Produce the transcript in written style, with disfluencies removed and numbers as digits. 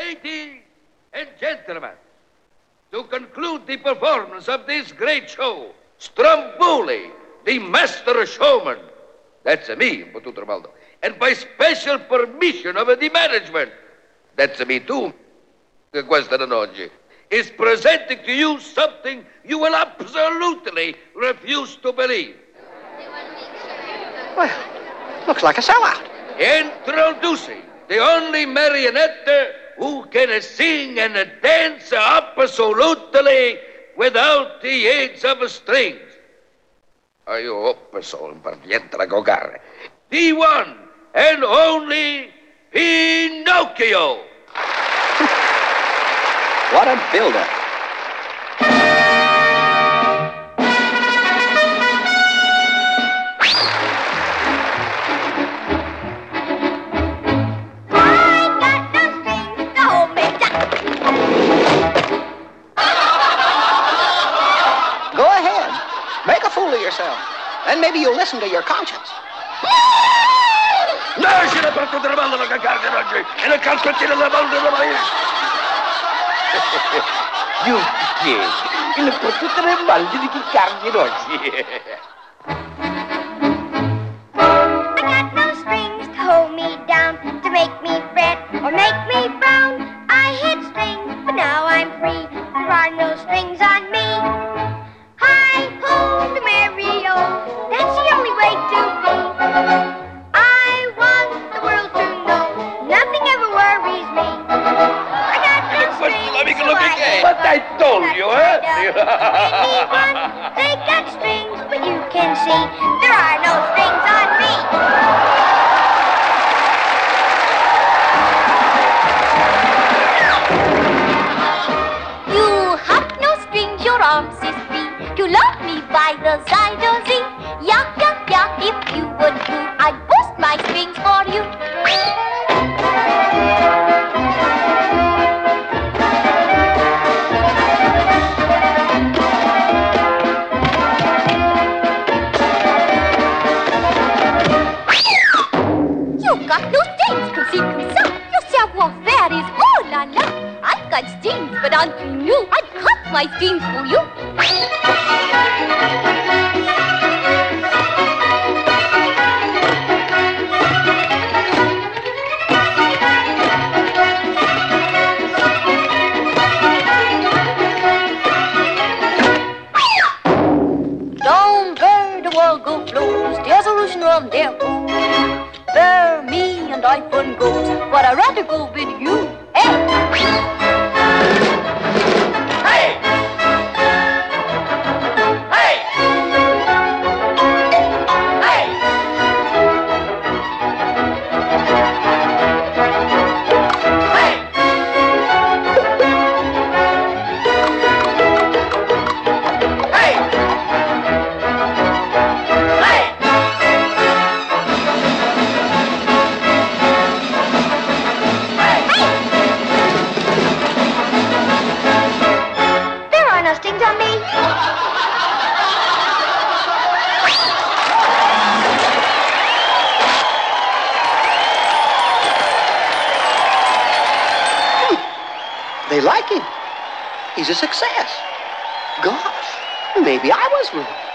Ladies and gentlemen, to conclude the performance of this great show, Stromboli, the master showman, that's me, in tutto il mondo, and by special permission of the management, that's me too, questa non oggi, is presenting to you something you will absolutely refuse to believe. Well, looks like a sellout. Introducing the only marionette who can sing and dance absolutely without the aid of strings. Io hope so, per niente da giocare. The one and only Pinocchio. What a build-up. Yourself. Then maybe you'll listen to your conscience. Nascila per tutto il mondo la caccarda oggi e le calzettine della mondo della maestra. Io ti chiedo, per tutte le balde di caccardi oggi. I got no strings to hold me down, to make me fret or make me frown. I hit strings, but now I'm free. There are no strings on me. Hi-ho, the merry-o, that's the only way to be. I want the world to know nothing ever worries me. I got no strings, so I But I told you, anyone, they got strings, but you can see there are no strings on me. You have no strings, your arms is free. To love me by the side of thee. Yeah, yeah, yeah, if you would do, I'd boost my strings for you. You got no strings, come see, come ça. Your savoir-faire is oh la la. I've got strings, but entre nous, I'd cut my strings for you. Down where the Volga flows, there's a Russian rum there. Where me and I fun goes, but I'd rather go with you. Hey! They like him. He's a success. Gosh, maybe I was wrong.